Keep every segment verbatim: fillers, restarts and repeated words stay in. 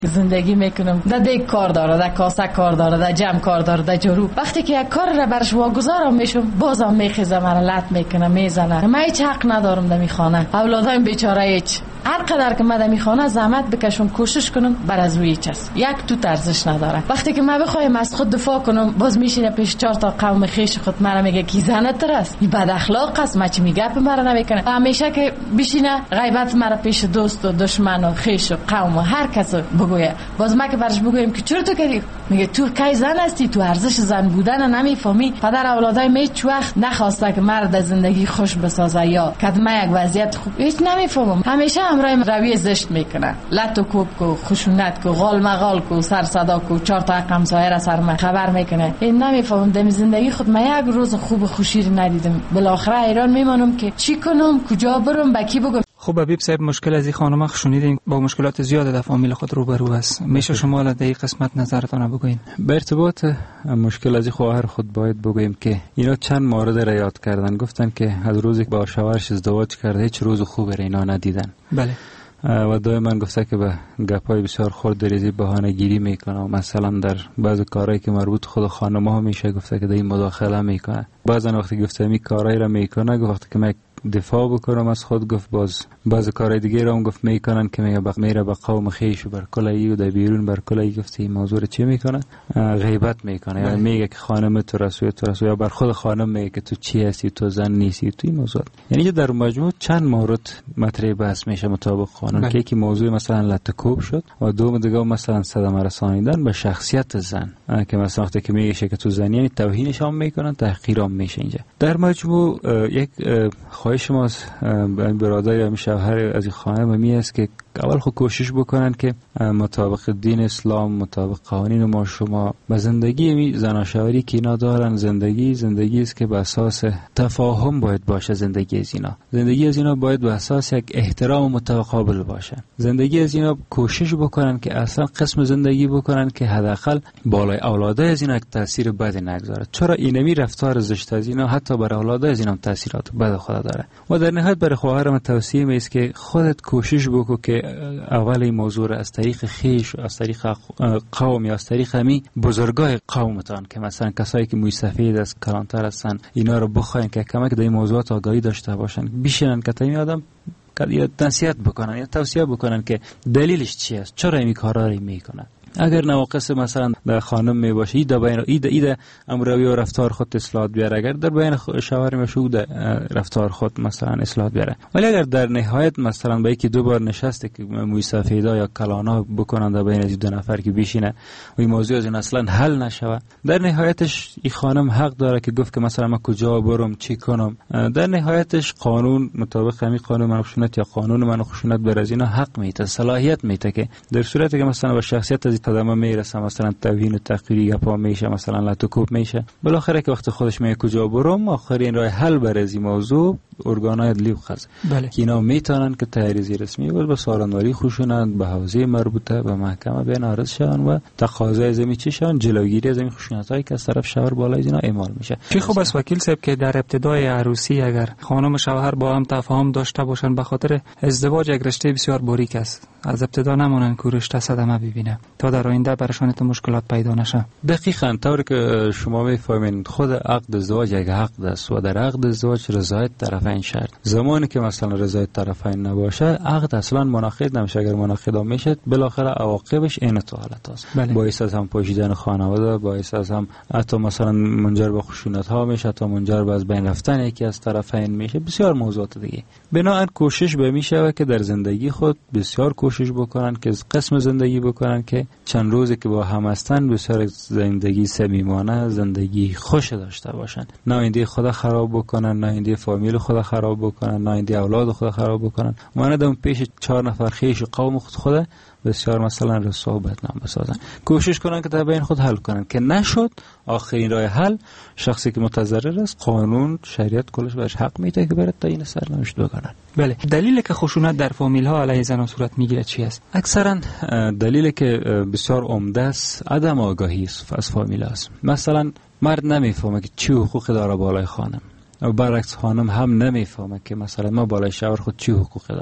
زندگی میکنم، در دیگ کار داره، در کاسه کار داره، در جمع کار داره، در جارو. وقتی که یک کار را برش واگذارم میشم، بازم میخیزه، مرا لط میکنه، میزنه. من هیچ حق ندارم در میخانه. اولادایم بیچاره هیچ. هر قدر که من در میخانه زحمت بکشم، کوشش کنم، بر از روی هیچ است. یک تو ارزش نداره. وقتی که من بخوایم از خود دفاع کنم، باز میشینه پیش چهار تا قوم خیش خود مرا میگه کی زنت تر است، این بد اخلاق است، ما چی میگه مرا نمیکنه. همیشه که بشینه غیبت مرا پیش دوست و دشمن و خیش و قوم و هر کس بگویه. باز ما که برش بگویم که چرا تو کردی، میگه تو کی زن هستی، تو ارزش زن بودن نمیفهمی. پدر اولادای می هیچ وقت نخواسته که مرد زندگی خوش بسازه یا کدمه یک وضعیت خوب، هیچ نمیفهمم. همیشه همراه روی زشت میکنه، لط و کوب کو، خشونت کو، غال مغال کو، سر صدا کو، چهار تا رقم سایر سر من خبر میکنه. این نمیفهمم. دم زندگی خود من یک روز خوب خوشی ندیدم. بالاخره ایران میمانم که چی کنم، کجا برم، با کی بگم. خب حبیب صاحب، مشکل از این خانم شنیدین با مشکلات زیاد در فامیل خود روبرو است. میشه شما در این قسمت نظرتان بگوین؟ به ارتباط مشکل از خواهر خود باید بگویم که اینا چند مورد را یاد کردن. گفتن که از روزی که با شوهرش ازدواج کرده هیچ روز خوبی را اینا ندیدن. بله. و دائما گفته که به گپای بسیار خرد دریزی بهانه گیری میکنه و مثلا در بعض کارهایی که مربوط خود خانم ها میشه گفته که در این مداخله میکنه. بعضا وقتی گفته می کارهایی را میکنه، گفته که من دفاع بکنم از خود، گفت باز بعض کارهای دیگه را هم گفت میکنن که میگه بق میره به قوم خیش و بر کلایی و در بیرون بر کلایی. گفت این موضوع رو چی میکنه؟ غیبت میکنه. یعنی میگه که خانم تو رسوی تو رسوی، یا بر خود خانم میگه که تو چی هستی، تو زن نیستی، تو این موضوع. یعنی در مجموع چند مورد مطرح بحث میشه مطابق قانون که یکی موضوع مثلا لطکوب شد و دوم دیگه مثلا صدمه رسانیدن به شخصیت زن که مثلا وقتی که میگه که تو زنی، یعنی توهینش هم میکنن، تحقیرام میشه. اینجا در مجموع یک خواهش ما از برادر یا شوهر از این خانم می است که اول خود کوشش بکنن که مطابق دین اسلام، مطابق قوانین ما شما به زندگی می زناشویی که اینا دارن، زندگی زندگی است که به اساس تفاهم باید باشه. زندگی از اینا زندگی از اینا باید به اساس یک احترام متقابل باشه. زندگی از اینا کوشش بکنن که اصلا قسم زندگی بکنن که حداقل بالای اولادای از اینا یک تاثیر بد نگذاره. چرا اینمی رفتار زشت از اینا حتی بر اولادای از اینا تاثیرات بد خود داره. و در نهایت برای خواهرم توصیه می است که خودت کوشش بکو که اول این موضوع را از طریق خیش و از طریق قوم یا از طریق همی بزرگای قومتان که مثلا کسایی که موی سفید است، کلانتر هستن، اینا رو بخواین که کمک در این موضوعات آگاهی داشته باشن، بشینن که تایی آدم یا نصیحت بکنن یا توصیه بکنن که دلیلش چی است، چرا این کارا رو میکنن. اگر نواقص مثلا در خانم می باشه، ایده بین ایده ایده امروی و رفتار خود اصلاح بیاره. اگر در بین شوهر مشهود رفتار خود مثلا اصلاح بیاره. ولی اگر در نهایت مثلا با یکی دو بار نشسته که موی سفیدا یا کلانا بکنن در بین از دو نفر که بشینه و این موضوع از این اصلا حل نشوه، در نهایتش این خانم حق داره که گفت که مثلا من کجا برم، چی کنم. در نهایتش قانون مطابق همین قانون من خشونت یا قانون من خشونت بر از اینا حق میده، صلاحیت میده که در صورتی که مثلا با شخصیت از تدام میرسه، مثلا توهین و تحقیری گپا میشه، مثلا لطکوب میشه، بالاخره که وقت خودش میگه کجا برم، آخرین راه حل برای این موضوع ارگانهای عدلی و قضا بله. که اینا میتونن که تحریزی رسمی و به سارنواری خشونت به حوزه مربوطه به محکمه بیان عرض شون و تقاضای از این چی شون، جلوگیری از این خشونتایی که از طرف شوهر بالای اینا اعمال میشه. چی خوب است وکیل صاحب که در ابتدای عروسی اگر خانم و شوهر با هم تفاهم داشته باشن، به خاطر ازدواج یک رشته بسیار باریک است، از ابتدا نمونن که رشته صدمه ببینه تا در آینده براشون مشکلات پیدا نشه. دقیقاً طوری که شما میفهمین خود عقد ازدواج یک عقد است و در عقد ازدواج رضایت طرفین شرط. زمانی که مثلا رضایت طرفین نباشه عقد اصلا منعقد نمیشه. اگر منعقد میشه بالاخره عواقبش این تو حالت است. بله. باعث از هم پوشیدن خانواده، باعث از هم حتی مثلا منجر به خشونت ها میشه، تا منجر به از بین رفتن یکی از طرفین میشه، بسیار موضوعات دیگه. بنابراین کوشش به میشه که در زندگی خود بسیار کوشش بکنن که قسم زندگی بکنن که چند روزی که با هم هستن بسیار زندگی صمیمانه، زندگی خوش داشته باشن، نه ایندی خدا خراب بکنن، نه ایندی فامیل خدا خراب بکنن، نه ایندی اولاد خدا خراب بکنن. ماندم پیش چهار نفر خیش قوم خود خود بسیار مثلا رسوا بدنام بسازن. کوشش کنن که در بین خود حل کنن، که نشد آخرین راه حل شخصی که متضرر است قانون شریعت کلش بهش حق میده که برات تعیین سرنوشت بکنن. بله. دلیلی که خشونت در فامیل ها علیه زنان صورت میگیره چی است؟ اکثرا دلیلی که بسیار عمده است عدم آگاهی از فامیل است. مثلا مرد نمیفهمه که چی حقوقی داره بالای خانم و برعکس خانم هم نمیفهمه که مثلا ما بالای شوهر خود چی حقوقی دارم.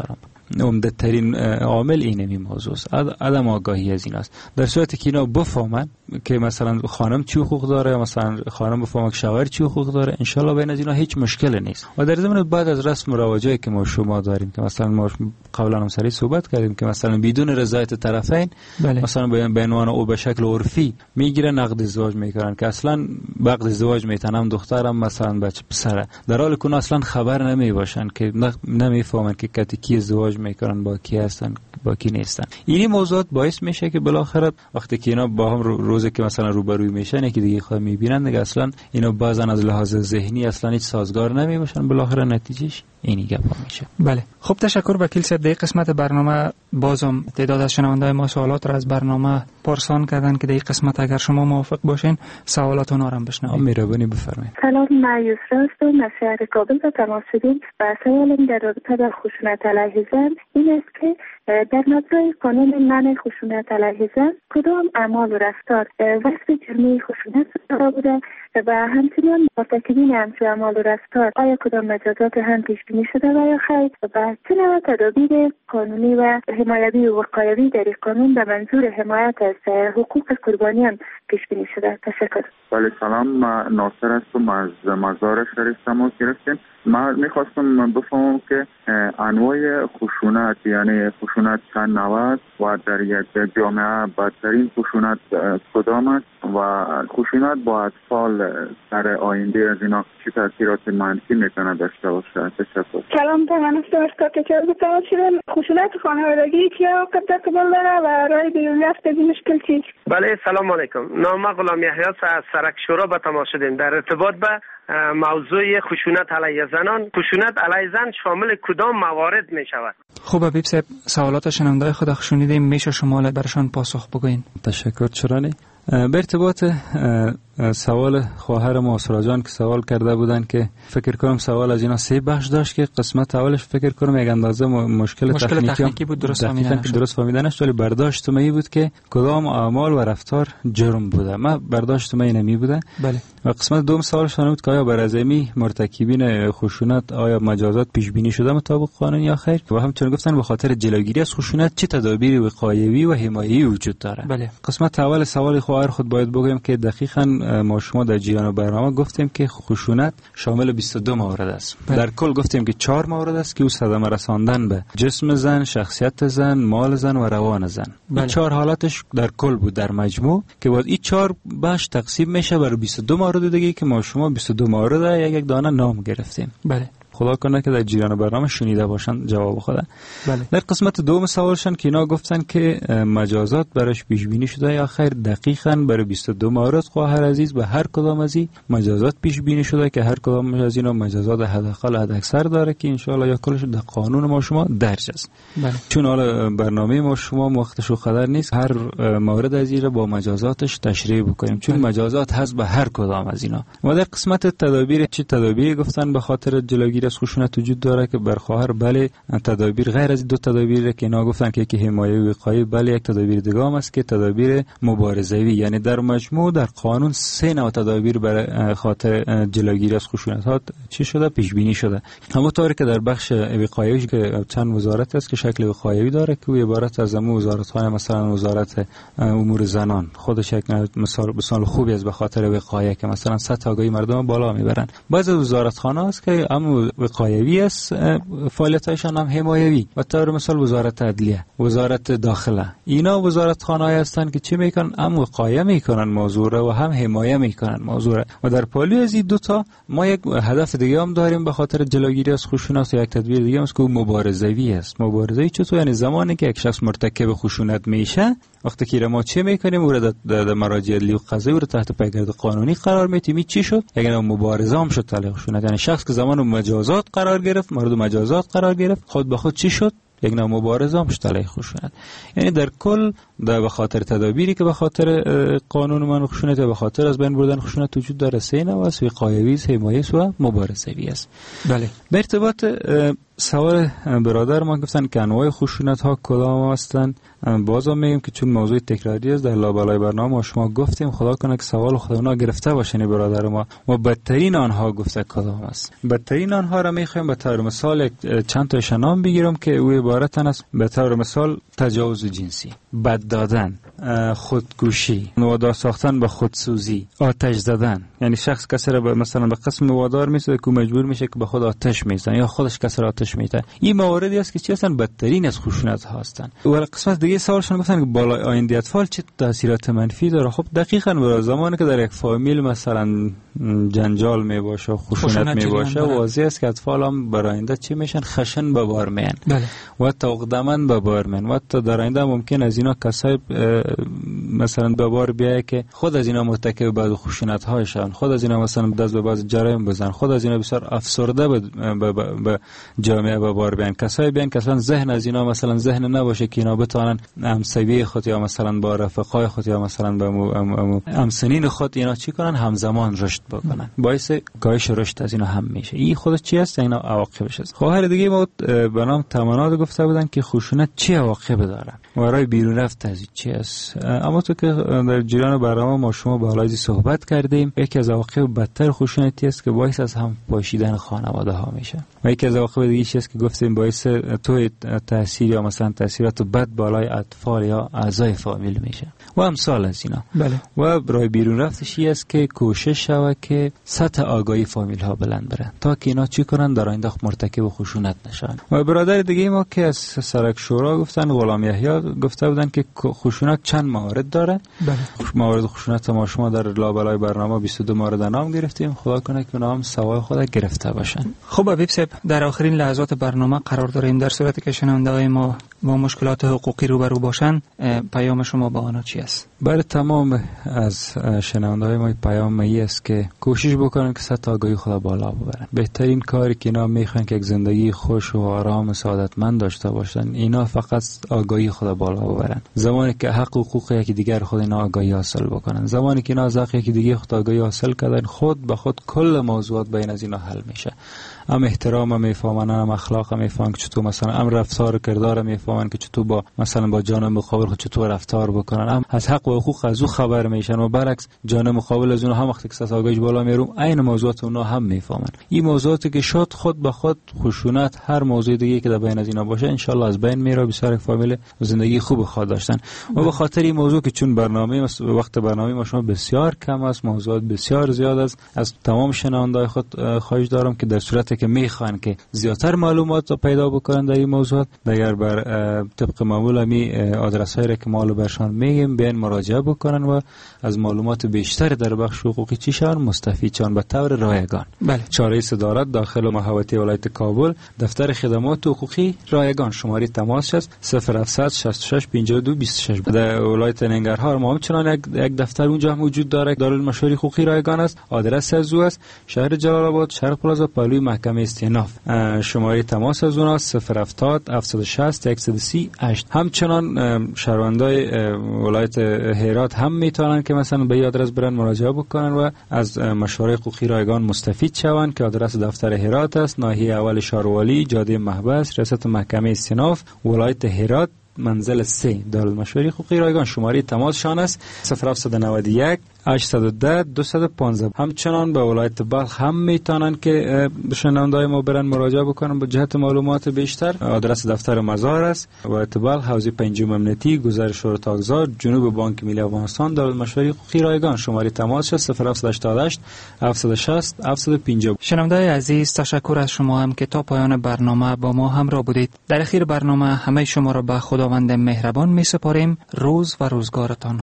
عمده ترین عامل اینمی موضوع است. عدم آگاهی از این است. در صورتی که اینا بفهمن که مثلا خانم چی حقوق داره یا مثلا خانم بفهمه که شوهر چی حقوق داره، ان شاء الله بین از اینا هیچ مشکلی نیست. و در ضمن بعد از رسم مراجعه که ما شما داریم که مثلا ما قبلا هم سری صحبت کردیم که مثلا بدون رضایت طرفین بله. مثلا به عنوان او به شکل عرفی میگیرن عقد ازدواج میکنن که اصلا به عقد ازدواج میتونم دخترم مثلا بچه پسره، در حالی که اصلا خبر نمی باشن که نمیفهمن که کتی کی ازدواج میکنن با کی هستن با کی نیستن. این موضوعات باعث میشه که بالاخره وقتی که اینا با هم روزی که مثلا روبروی میشن یکی دیگه خود میبینن دیگه اصلا اینا بعضن از لحاظ ذهنی اصلا هیچ سازگار نمیباشن، بالاخره نتیجهش اینی گپا میشه. بله خب تشکر وکیل صاحب. در قسمت برنامه بازم تعداد از شنوندای ما سوالات را از برنامه پرسان کردن که در قسمت اگر شما موافق باشین سوالات اونها را بشنویم. مهربانی بفرمایید. سلام، من یسرا هستم از شهر کابل به تماس شدیم و سوالم در رابطه با خشونت علیه زن این است که در مجرای قانون منع خشونت علیه زن کدام اعمال و رفتار وصف جرمی خشونت قرار بوده و همچنین مرتکبین همچون اعمال و رفتار آیا کدام مجازات هم پیش بینی شده و یا خیر و چه نوع تدابیر قانونی و حمایوی و وقایوی در این قانون به منظور حمایت از حقوق قربانیان پیش بینی شده؟ تشکر. بله سلام، من ناصر هستم از مزار شریف تماس گرفتیم. من میخواستم بفهمم که انواع خشونت یعنی خشونت چند نوع است و در یک جامعه بدترین خشونت کدام است و خشونت با اطفال در آینده از اینا چه تاثیرات منفی میتونه داشته باشه؟ تشکر. سلام، من هستم از کاتچر بتماس شدم. خشونت خانوادگی چه عواقب داره و راه بیرون رفت از این مشکل چیست؟ بله سلام علیکم. نام غلام یحیی از سرک شورا به تماس شدیم در ارتباط به موضوع خشونت علیه زنان. خشونت علیه زن شامل کدام موارد می شود؟ خوب حبیب صاحب، سوالات شنوندای خود شنیدیم، میشه شما برشان پاسخ بگوین؟ تشکر. چرا نه؟ به ارتباط سوال خواهر ما اسرا جان که سوال کرده بودن که فکر کنم سوال از اینا سه بخش داشت که قسمت اولش فکر کنم یک اندازه مشکل, مشکل تکنیکی, تکنیکی بود، درست فهمیدن درست فهمیدن نشد، ولی برداشت من بود که کدام اعمال و رفتار جرم بوده. من برداشت من نمی بوده. بله. و قسمت دوم سوالش بود که آیا بر ازمی مرتکبین خشونت آیا مجازات پیش بینی شده مطابق قانون یا خیر، و همچنین گفتن به خاطر جلوگیری از خشونت چه تدابیر وقایوی و حمایتی وجود داره. بله. قسمت اول سوال خواهر خود باید بگم که دقیقاً ما شما در جریان برنامه گفتیم که خشونت شامل بیست و دو مورد است. بله. در کل گفتیم که چهار مورد است که او صدمه رساندن به جسم زن، شخصیت زن، مال زن و روان زن. بله. این چهار حالتش در کل بود در مجموع که بعد این چهار بخش تقسیم میشه بر بیست و دو مورد دیگه که ما شما بیست و دو مورد یک یک دانه نام گرفتیم. بله. خدا کنه که در جریان برنامه شنیده باشن جواب خدا. بله. در قسمت دوم سوالشان که اینا گفتن که مجازات براش پیش بینی شده یا خیر، دقیقاً برای بیست و دو مورد خواهر عزیز به هر کدام از این مجازات پیش بینی شده که هر کدام از اینا مجازات حداقل حد اکثر داره که ان شاء الله یا کلش در قانون ما شما درج است. بله. چون حالا برنامه ما شما وقتش و قدر نیست هر مورد از این با مجازاتش تشریح بکنیم، چون بله. مجازات هست به هر کدام از اینا. و در قسمت تدابیر چه تدابیری گفتن به خاطر جلوگیری از خشونت وجود داره که بر خواهر بله تدابیر غیر از دو تدابیر که اینا گفتن که یکی حمایه و وقایه، بله یک تدابیر دیگه هم است که تدابیر مبارزوی، یعنی در مجموع در قانون سه نوع تدابیر برای خاطر جلوگیری از خشونت ها چی شده پیش بینی شده. همونطوری که در بخش وقایوی که چند وزارت است که شکل وقایوی داره که عبارت از امور وزارت‌های مثلا وزارت امور زنان خودش یک مثال مثال خوبی است به خاطر وقایه که مثلا سطح آگاهی مردم بالا میبرن. بعضی وزارتخانه است که امور وقایوی است، فعالیتایشان هم حمایوی. و طور مثال وزارت عدلیه، وزارت داخله، اینا وزارتخانه‌ای هستند که چی میکنن؟ هم وقایه میکنن موضوع را و هم حمایه میکنن موضوع را. و در پالی از این دو تا ما یک هدف دیگه هم داریم به خاطر جلوگیری از خشونت، یک تدبیر دیگه است که مبارزوی است. مبارزوی چطور؟ یعنی زمانی که یک شخص مرتکب خشونت میشه، وقتی که ما چه میکنیم او را در مراجع عدلی و قضایی او را تحت پیگرد قانونی قرار میدیم. چی شد؟ یک نوع مبارزه هم شد علیه خشونت، یعنی شخص که زمان مجازات قرار گرفت، مورد مجازات قرار گرفت، خود به خود چی شد؟ یک نوع مبارزه هم شد علیه خشونت. یعنی در کل در به خاطر تدابیری که به خاطر قانون من خشونت به خاطر از بین بردن خشونت وجود داره، سه نوع است: وقایوی، حمایه‌ای و مبارزه‌ای است. بله. به ارتباط سوال برادر ما گفتن که انواع خشونت ها کدام هستند، بازم میگم که چون موضوع تکراری است در لابلای برنامه شما گفتیم، خدا کنه که سوال خود اونا گرفته باشین برادر ما و بدترین آنها گفته کدام است. بدترین آنها را میخوایم به طور مثال چند تا نام بگیرم که او عبارتن است. به طور مثال تجاوز جنسی، بد دادن، خودکشی، وادار ساختن به خودسوزی، آتش زدن. یعنی شخص کسی را مثلا به قسم وادار میسازه که مجبور میشه که به خود آتش میزنه یا خودش کسی را آتش میده. این مواردی است که چی هستن؟ بدترین از خشونت ها هستند. و قسمت دیگه سوالشون گفتن که بالای آینده اطفال چه تاثیرات منفی داره. خب دقیقاً برای زمانی که در یک فامیل مثلا جنجال می باشه، خشونت می باشه، واضح است که اطفال هم برای آینده چی میشن؟ خشن به بار میان. بله. و توقدمن به بار میان. و تا در آینده ممکن از اینا کسای مثلا به بار بیایه که خود از اینا مرتکب بعض خشونت هایشان، خود از اینا مثلا دست به بعض جرایم بزنن، خود از اینا بسیار افسرده به به جامعه به بار بیان. کسای بیان که اصلا ذهن از اینا مثلا ذهن نباشه که اینا بتونن همسایه خود یا مثلا با رفقای خود یا مثلا با همسنین خود اینا چی کنن؟ همزمان رشد بکنن. باعث کاهش رشد از اینا هم میشه. این خودش چی است؟ اینا عواقبش است. خواهر دیگه ما به نام تمنات گفته بودن که خشونت چی عواقب داره؟ برای بیرون رفت از چی است؟ اما تو که در جریان برنامه ما شما با علایزی صحبت کردیم، یکی از عواقب بدتر خشونتی است که باعث از هم پاشیدن خانواده ها میشه. و یکی از عواقب دیگه چیزی است که گفتیم باعث توی تاثیر یا مثلا تاثیرات بد بالای اطفال یا اعضای فامیل میشه و امثال از اینا. بله. و برای بیرون رفتش این است که کوشش شود که سطح آگاهی فامیل ها بلند بره تا که اینا چی کنن؟ در آینده مرتکب خشونت نشن. و برادر دیگه ما که از سرک شورا گفتن، غلام یحیی گفته بودن که خشونت چند موارد داره. بله. موارد خشونت ما شما در لابلای برنامه بیست و دو مورد نام گرفتیم. خدا کنه که نام سوای خود گرفته باشن. خب حبیب صاحب، در آخرین لحظات برنامه قرار داریم. در صورتی که شنونده‌های ما با مشکلات حقوقی روبرو باشن، پیام شما با آنها چی است؟ برای تمام از شنونده‌های ما پیام ای است که کوشش بکنن که سطح آگاهی خود بالا ببرن. بهترین کاری که اینا میخوان که یک زندگی خوش و آرام و سعادتمند داشته باشن، اینا فقط آگاهی خود بالا ببرن. زمانی که حق و حقوق یکی دیگر خود اینا آگاهی حاصل بکنن، زمانی که اینا از حق یکی دیگه خود آگاهی حاصل کردن، خود به خود کل موضوعات بین از اینا حل میشه. هم احترام هم میفهمن، هم اخلاق هم میفهمن که چطور مثلا هم رفتار و کردار میفهمن که چطور با مثلا با جانب مقابل خود چطور رفتار بکنن، هم از حق و حقوق از او خبر میشن و برعکس جانب مقابل از اون هم وقتی که سطح آگاهیش بالا میرم عین موضوعات اونها هم میفهمن. این موضوعاتی که شد خود به خود خشونت هر موضوع دیگه که در بین از اینا باشه ان شاء الله از بین میره، بسیار فامیل زندگی خوب خواهد داشتن. و به خاطر این موضوع که چون برنامه وقت برنامه ما شما بسیار کم است، موضوعات بسیار زیاد است، از تمام شنونده‌های خود خواهش دارم که در صورتی که میخوان که زیاتر معلومات پیدا بکنن در این موضوعات، دیگر بر طبق معمول می آدرس‌هایی را که ما برشان میگیم بین مراجعه بکنن و از معلومات بیشتر در بخش حقوقی چی شون مستفید شون به طور رایگان. بله. چاره صدارت داخل محوطه ولایت کابل، دفتر خدمات حقوقی رایگان، شماره تماس است صفر هفتصد شصت و شش پنجاه و دو بیست و شش. در ولایت ننگرهار ما همچنان یک, یک دفتر اونجا موجود داره، دارالمشاوره حقوقی رایگان است. آدرس از او است شهر جلال آباد، شرق پلازا، پلوی محکمه استیناف. شماره تماس از اونها صفر هفتاد هفتصد و شصت صد و سی و هشت. همچنان شهروندای ولایت هرات هم میتونن که مثلا به این آدرس برن مراجعه بکنن و از مشاوره حقوقی رایگان مستفید شوند که آدرس دفتر هرات است، ناحیه اول شاروالی، جاده محبس، ریاست محکمه استیناف، ولایت هرات، منزل سه، دارالمشاوره حقوقی رایگان. شماره تماس شان است صفر هفتصد و نود و یک هشتصد و ده دویست و پانزده. همچنان به ولایت بلخ هم میتونن که شنونده‌های ما برن مراجعه بکنن به جهت معلومات بیشتر. آدرس دفتر مزار است، ولایت بلخ، حوزه پنجم امنیتی، گذر شورتاگزار، جنوب بانک ملی افغانستان، دارالمشاوره حقوقی رایگان. شماره تماس صفر هفتصد و هشتاد و هشت هفتصد و شصت هفتصد و پنجاه. شنونده‌های عزیز، تشکر از شما هم که تا پایان برنامه با ما همراه بودید. در اخیر برنامه همه شما را به خداوند مهربان می‌سپاریم. روز و روزگارتان